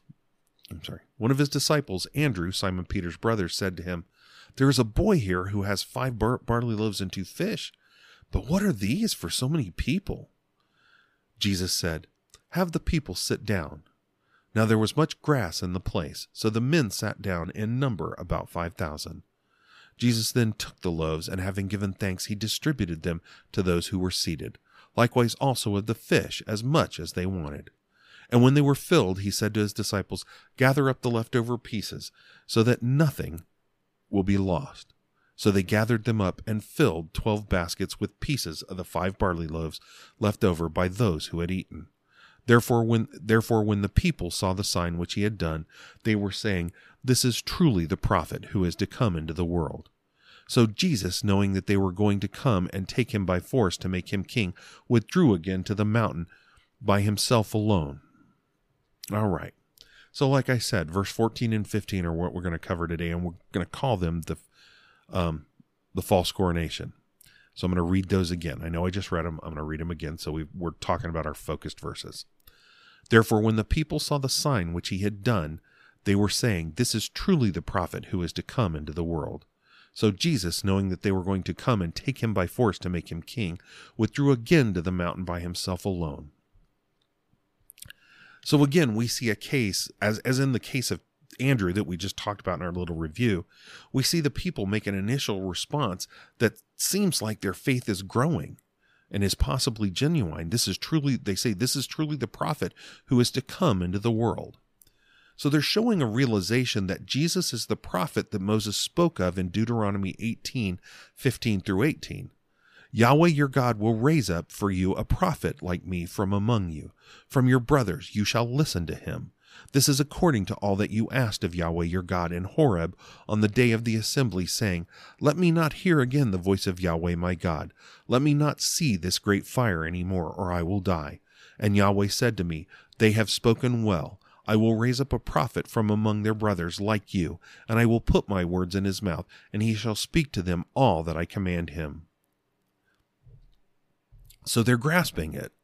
Andrew, Simon Peter's brother, said to him, "There is a boy here who has 5 barley loaves and 2 fish, but what are these for so many people?" Jesus said, "Have the people sit down." Now there was much grass in the place, so the men sat down in number about 5,000. Jesus then took the loaves, and having given thanks, he distributed them to those who were seated, likewise also of the fish, as much as they wanted. And when they were filled, he said to his disciples, "Gather up the leftover pieces, so that nothing will be lost." So they gathered them up and filled 12 baskets with pieces of the 5 barley loaves left over by those who had eaten. Therefore, when the people saw the sign which he had done, they were saying, "This is truly the prophet who is to come into the world." So Jesus, knowing that they were going to come and take him by force to make him king, withdrew again to the mountain by himself alone. All right. So like I said, verse 14 and 15 are what we're going to cover today, and we're going to call them the false coronation. So I'm going to read those again. I know I just read them. I'm going to read them again. So we're talking about our focused verses. Therefore, when the people saw the sign which he had done, they were saying, "This is truly the prophet who is to come into the world." So Jesus, knowing that they were going to come and take him by force to make him king, withdrew again to the mountain by himself alone. So again, we see a case, as in the case of Andrew that we just talked about in our little review, we see the people make an initial response that seems like their faith is growing and is possibly genuine. They say, this is truly the prophet who is to come into the world. So they're showing a realization that Jesus is the prophet that Moses spoke of in Deuteronomy 18:15-18. Yahweh your God will raise up for you a prophet like me from among you. From your brothers you shall listen to him. This is according to all that you asked of Yahweh your God in Horeb on the day of the assembly, saying, Let me not hear again the voice of Yahweh my God. Let me not see this great fire any more, or I will die. And Yahweh said to me, They have spoken well. I will raise up a prophet from among their brothers like you, and I will put my words in his mouth, and he shall speak to them all that I command him. So they're grasping it.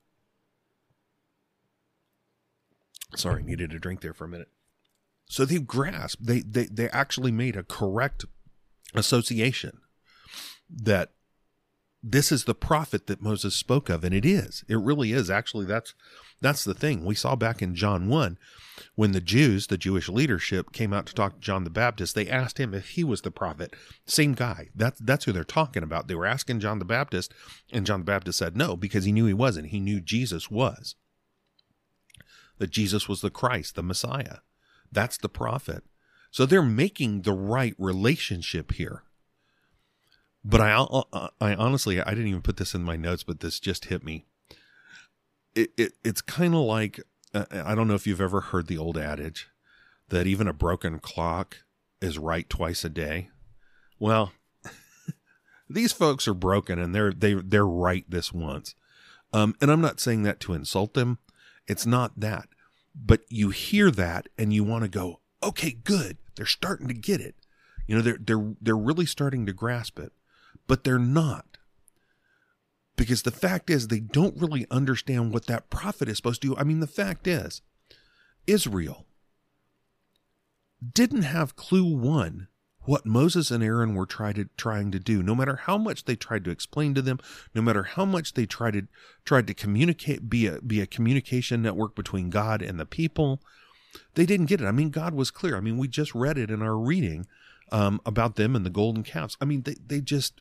Sorry, needed a drink there for a minute. So they've grasped, they actually made a correct association that this is the prophet that Moses spoke of, and it is. It really is. Actually, that's the thing. We saw back in John 1, when the Jews, the Jewish leadership, came out to talk to John the Baptist, they asked him if he was the prophet. Same guy. That's who they're talking about. They were asking John the Baptist, and John the Baptist said no, because he knew he wasn't. He knew Jesus was. That Jesus was the Christ, the Messiah. That's the prophet. So they're making the right relationship here. But I honestly, I didn't even put this in my notes, but this just hit me. It's kind of like, I don't know if you've ever heard the old adage that even a broken clock is right twice a day. Well, these folks are broken and they're right this once. And I'm not saying that to insult them. It's not that. But you hear that and you want to go, okay, good. They're starting to get it. You know, they're really starting to grasp it. But they're not. Because the fact is, they don't really understand what that prophet is supposed to do. I mean, the fact is, Israel didn't have clue one what Moses and Aaron were trying to do. No matter how much they tried to explain to them, no matter how much they tried to communicate, be a communication network between God and the people, they didn't get it. I mean, God was clear. I mean, we just read it in our reading about them and the golden calves. I mean, they just,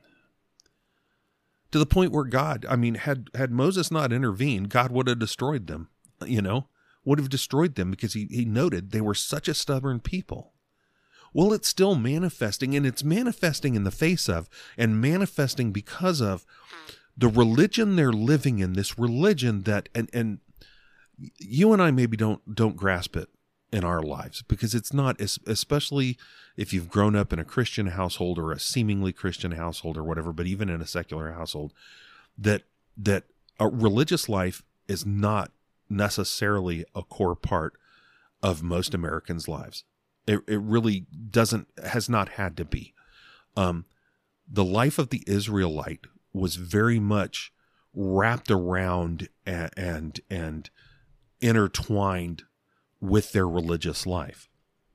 to the point where God, I mean, had Moses not intervened, God would have destroyed them, would have destroyed them, because he noted they were such a stubborn people. Well, it's still manifesting, and it's manifesting in the face of, and manifesting because of the religion they're living in, this religion that, and you and I maybe don't grasp it in our lives, because it's not, especially if you've grown up in a Christian household or a seemingly Christian household or whatever, but even in a secular household, that a religious life is not necessarily a core part of most Americans' lives. It really has not had to be. The life of the Israelite was very much wrapped around and intertwined with their religious life.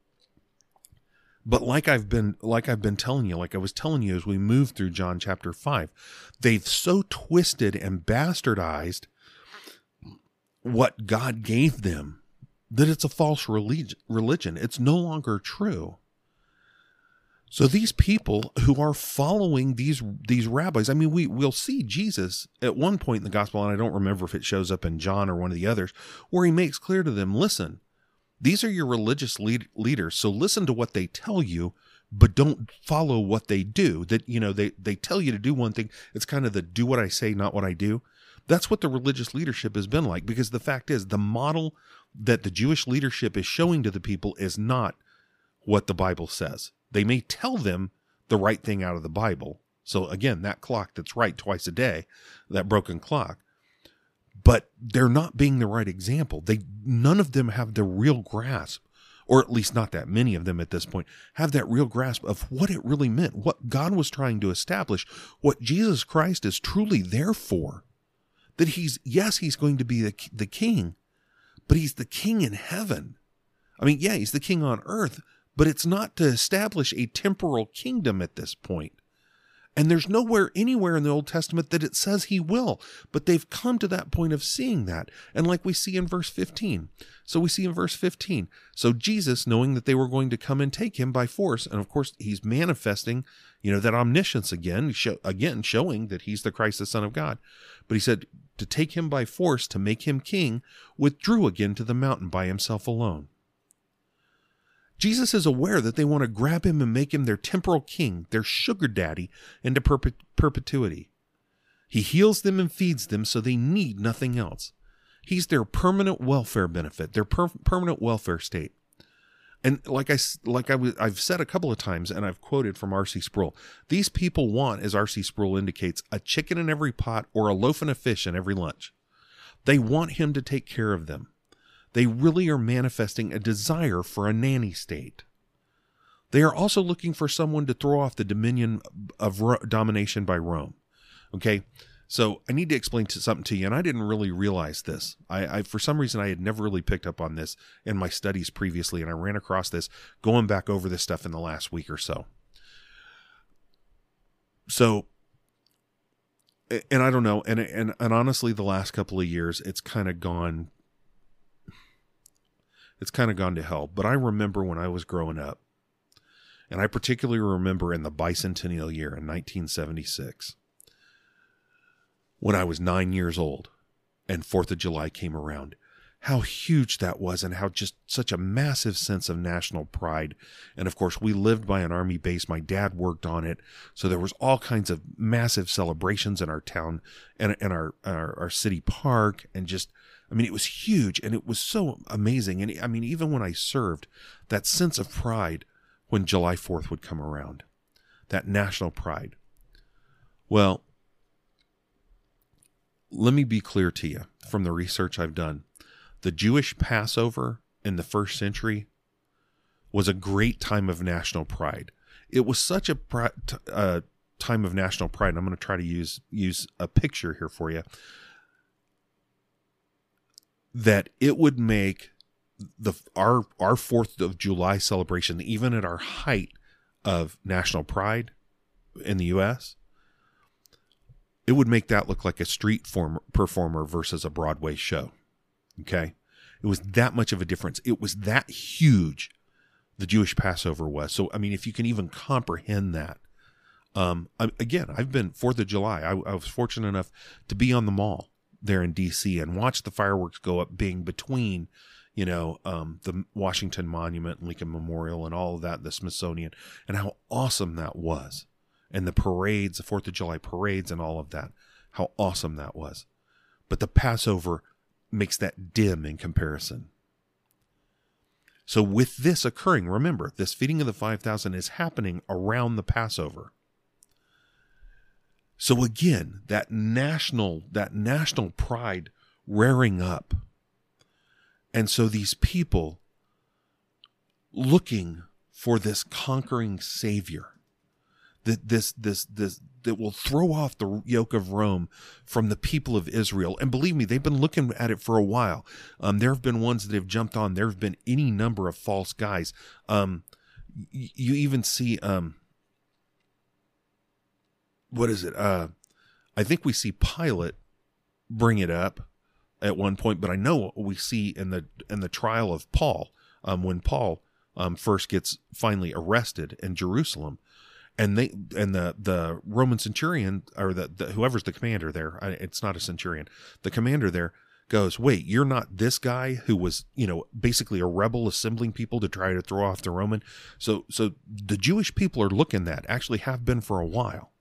But like I've been telling you, like I was telling you as we move through John chapter 5, they've so twisted and bastardized what God gave them that it's a false religion. It's no longer true. So these people who are following these rabbis, I mean, we'll see Jesus at one point in the gospel, and I don't remember if it shows up in John or one of the others, where he makes clear to them, listen, these are your religious leaders, so listen to what they tell you, but don't follow what they do. That, they tell you to do one thing. It's kind of the do what I say, not what I do. That's what the religious leadership has been like, because the fact is, the model that the Jewish leadership is showing to the people is not what the Bible says. They may tell them the right thing out of the Bible. So again, that clock that's right twice a day, that broken clock, but they're not being the right example. None of them have the real grasp, or at least not that many of them at this point, have that real grasp of what it really meant, what God was trying to establish, what Jesus Christ is truly there for. That he's going to be the king, but he's the king in heaven. I mean, yeah, he's the king on earth, but it's not to establish a temporal kingdom at this point. And there's nowhere anywhere in the Old Testament that it says he will, but they've come to that point of seeing that. And like we see in verse 15. So Jesus, knowing that they were going to come and take him by force, and of course he's manifesting, that omniscience again showing that he's the Christ, the Son of God. But he said to take him by force, to make him king, withdrew again to the mountain by himself alone. Jesus is aware that they want to grab him and make him their temporal king, their sugar daddy, into perpetuity. He heals them and feeds them so they need nothing else. He's their permanent welfare benefit, their permanent welfare state. And I've said a couple of times, and I've quoted from R.C. Sproul, these people want, as R.C. Sproul indicates, a chicken in every pot or a loaf and a fish in every lunch. They want him to take care of them. They really are manifesting a desire for a nanny state. They are also looking for someone to throw off the dominion of domination by Rome. Okay, so I need to explain something to you, and I didn't really realize this. I for some reason, I had never really picked up on this in my studies previously, and I ran across this going back over this stuff in the last week or so. So, and I don't know, and honestly, the last couple of years, it's kind of gone to hell. But I remember when I was growing up, and I particularly remember in the bicentennial year in 1976, when I was 9 years old and 4th of July came around, how huge that was and how just such a massive sense of national pride. And of course, we lived by an Army base. My dad worked on it. So there was all kinds of massive celebrations in our town and our city park, and just, it was huge, and it was so amazing. And even when I served, that sense of pride when July 4th would come around, that national pride. Well, let me be clear to you from the research I've done. The Jewish Passover in the first century was a great time of national pride. It was such a time of national pride. And I'm going to try to use a picture here for you, that it would make our 4th of July celebration, even at our height of national pride in the U.S., it would make that look like a street performer versus a Broadway show. Okay? It was that much of a difference. It was that huge, the Jewish Passover was. So, if you can even comprehend that. Again, I've been 4th of July. I was fortunate enough to be on the mall there in D.C. and watch the fireworks go up, being between, the Washington Monument, Lincoln Memorial, and all of that, the Smithsonian, and how awesome that was. And the parades, the 4th of July parades and all of that, how awesome that was. But the Passover makes that dim in comparison. So with this occurring, remember, this feeding of the 5,000 is happening around the Passover. So again, that national pride rearing up. And so these people looking for this conquering Savior, that will throw off the yoke of Rome from the people of Israel. And believe me, they've been looking at it for a while. There have been ones that have jumped on. There have been any number of false guys. You even see, what is it? I think we see Pilate bring it up at one point, but I know we see in the trial of Paul, when Paul first gets finally arrested in Jerusalem. And the Roman centurion, or the whoever's the commander there, it's not a centurion, the commander there goes, wait, you're not this guy who was, basically a rebel assembling people to try to throw off the Roman. So the Jewish people are looking at, actually have been for a while.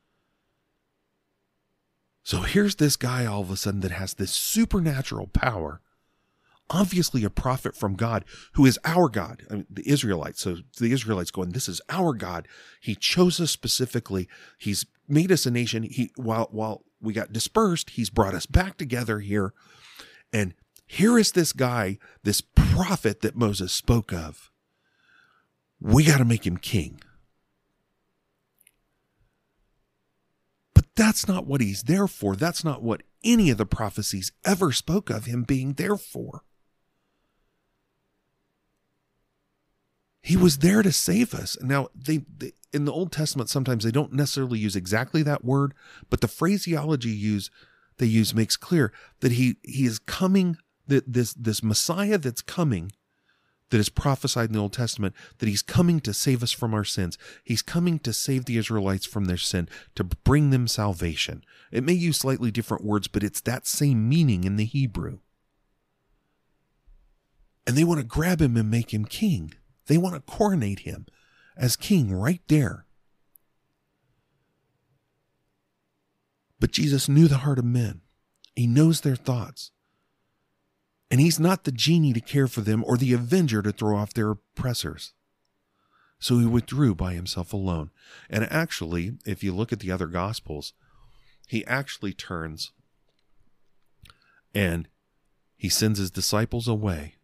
So here's this guy all of a sudden that has this supernatural power, obviously a prophet from God, who is our God, the Israelites. So the Israelites going, this is our God. He chose us specifically. He's made us a nation. While we got dispersed, he's brought us back together here. And here is this guy, this prophet that Moses spoke of. We got to make him king. But that's not what he's there for. That's not what any of the prophecies ever spoke of him being there for. He was there to save us. Now, they in the Old Testament, sometimes they don't necessarily use exactly that word, but the phraseology they use makes clear that he is coming, that this Messiah that's coming, that is prophesied in the Old Testament, that he's coming to save us from our sins. He's coming to save the Israelites from their sin, to bring them salvation. It may use slightly different words, but it's that same meaning in the Hebrew. And they want to grab him and make him king. They want to coronate him as king right there. But Jesus knew the heart of men. He knows their thoughts. And he's not the genie to care for them or the avenger to throw off their oppressors. So he withdrew by himself alone. And actually, if you look at the other Gospels, he actually turns and he sends his disciples away.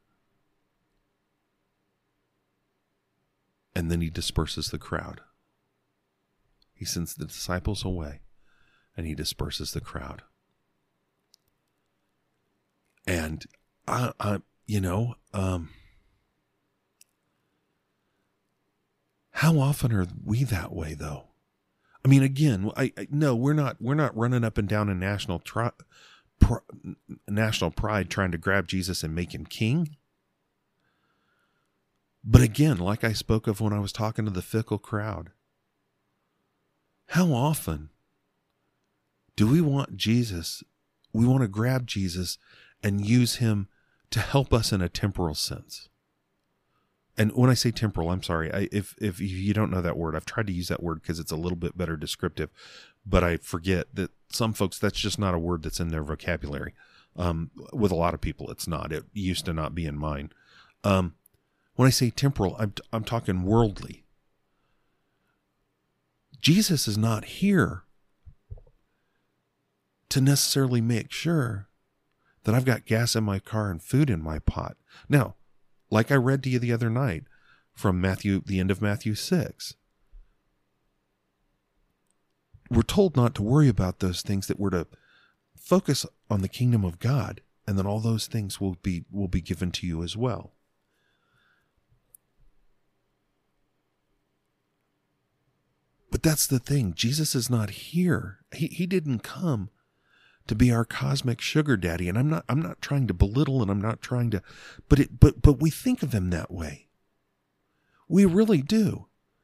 And then he disperses the crowd. He sends the disciples away and he disperses the crowd. And how often are we that way, though? I mean, again, no, we're not running up and down in national pride trying to grab Jesus and make him king. But again, like I spoke of when I was talking to the fickle crowd, how often do we want Jesus? We want to grab Jesus and use him to help us in a temporal sense. And when I say temporal, I'm sorry. If you don't know that word, I've tried to use that word because it's a little bit better descriptive, but I forget that some folks, that's just not a word that's in their vocabulary. With a lot of people, it's not. It used to not be in mine. When I say temporal, I'm talking worldly. Jesus is not here to necessarily make sure that I've got gas in my car and food in my pot. Now, like I read to you the other night from Matthew, the end of Matthew 6, we're told not to worry about those things, that we're to focus on the kingdom of God, and then all those things will be given to you as well. But that's the thing. Jesus is not here. He didn't come to be our cosmic sugar daddy. And I'm not trying to belittle, and I'm not trying to, but we think of him that way. We really do.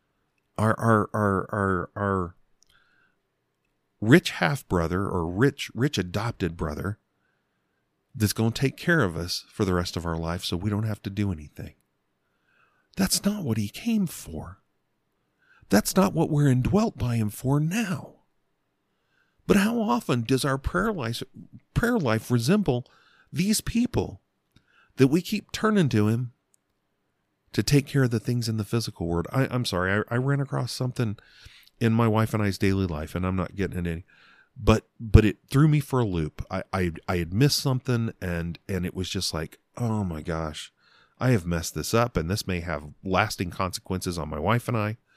Our rich half brother, or rich adopted brother, that's going to take care of us for the rest of our life so we don't have to do anything. That's not what he came for. That's not what we're indwelt by him for now. But how often does our prayer life resemble these people that we keep turning to him to take care of the things in the physical world? I'm sorry, I ran across something in my wife and I's daily life, and I'm not getting into any, but it threw me for a loop. I had missed something, and it was just like, oh my gosh, I have messed this up, and this may have lasting consequences on my wife and I.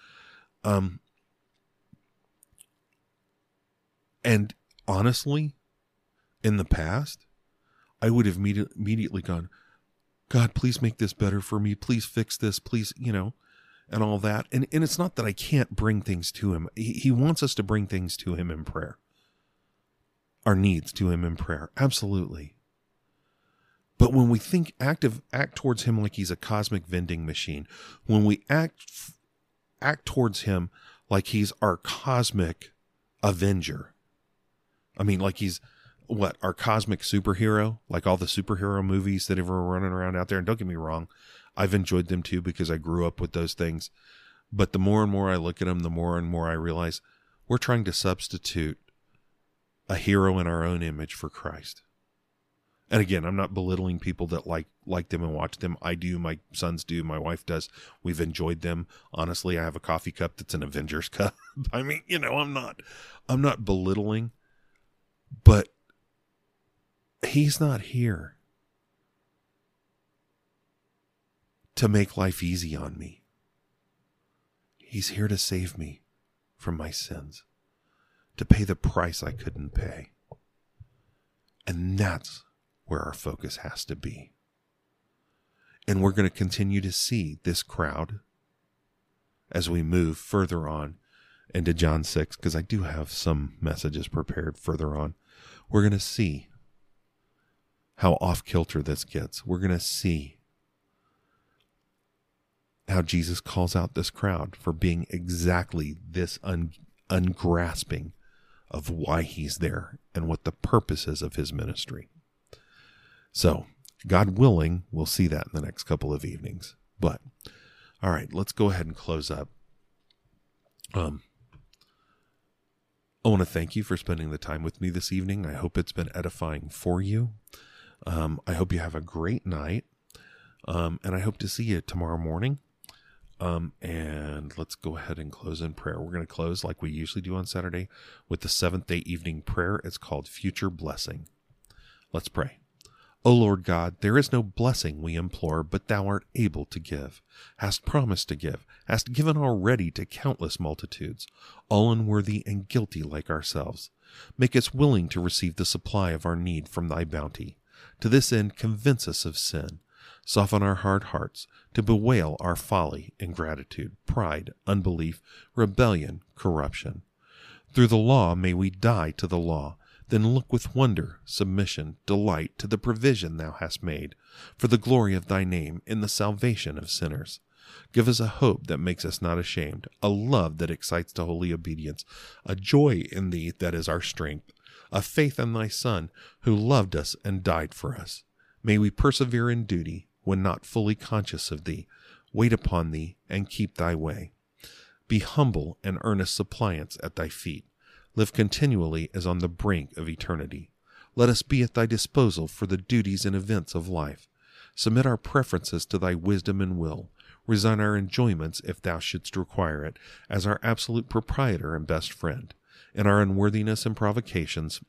And honestly, in the past, I would have immediately gone, God, please make this better for me. Please fix this, please, and all that. And it's not that I can't bring things to him. He wants us to bring things to him in prayer. Our needs to him in prayer. Absolutely. But when we act towards him like he's a cosmic vending machine, when we act towards him like he's our cosmic avenger. I mean, like he's our cosmic superhero, like all the superhero movies that ever running around out there. And don't get me wrong, I've enjoyed them too because I grew up with those things. But the more and more I look at them, the more and more I realize we're trying to substitute a hero in our own image for Christ. And again, I'm not belittling people that like them and watch them. I do. My sons do. My wife does. We've enjoyed them. Honestly, I have a coffee cup that's an Avengers cup. I mean, I'm not belittling, but he's not here to make life easy on me. He's here to save me from my sins, to pay the price I couldn't pay. And that's where our focus has to be. And we're going to continue to see this crowd as we move further on into John 6, because I do have some messages prepared further on. We're going to see how off kilter this gets. We're going to see how Jesus calls out this crowd for being exactly this ungrasping of why he's there and what the purpose is of his ministry. So, God willing, we'll see that in the next couple of evenings. But, all right, let's go ahead and close up. I want to thank you for spending the time with me this evening. I hope it's been edifying for you. I hope you have a great night. And I hope to see you tomorrow morning. And let's go ahead and close in prayer. We're going to close like we usually do on Saturday with the Seventh-day evening prayer. It's called Future Blessing. Let's pray. O Lord God, there is no blessing we implore, but thou art able to give, hast promised to give, hast given already to countless multitudes, all unworthy and guilty like ourselves. Make us willing to receive the supply of our need from thy bounty. To this end, convince us of sin. Soften our hard hearts to bewail our folly, ingratitude, pride, unbelief, rebellion, corruption. Through the law may we die to the law, then look with wonder, submission, delight to the provision thou hast made, for the glory of thy name in the salvation of sinners. Give us a hope that makes us not ashamed, a love that excites to holy obedience, a joy in thee that is our strength, a faith in thy Son, who loved us and died for us. May we persevere in duty, when not fully conscious of thee, wait upon thee, and keep thy way. Be humble and earnest suppliants at thy feet. Live continually as on the brink of eternity. Let us be at thy disposal for the duties and events of life. Submit our preferences to thy wisdom and will. Resign our enjoyments, if thou shouldst require it, as our absolute proprietor and best friend. In our unworthiness and provocations,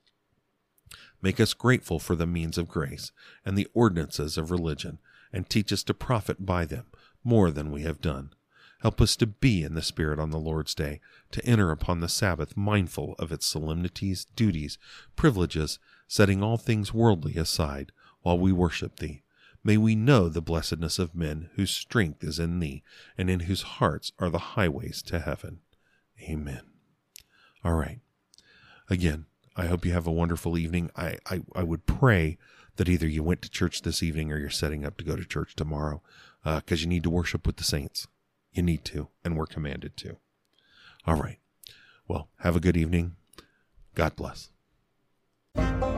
make us grateful for the means of grace and the ordinances of religion, and teach us to profit by them more than we have done. Help us to be in the Spirit on the Lord's day, to enter upon the Sabbath mindful of its solemnities, duties, privileges, setting all things worldly aside while we worship thee. May we know the blessedness of men whose strength is in thee, and in whose hearts are the highways to heaven. Amen. All right. Again, I hope you have a wonderful evening. I would pray that either you went to church this evening or you're setting up to go to church tomorrow, because you need to worship with the saints. You need to, and we're commanded to. All right. Well, have a good evening. God bless.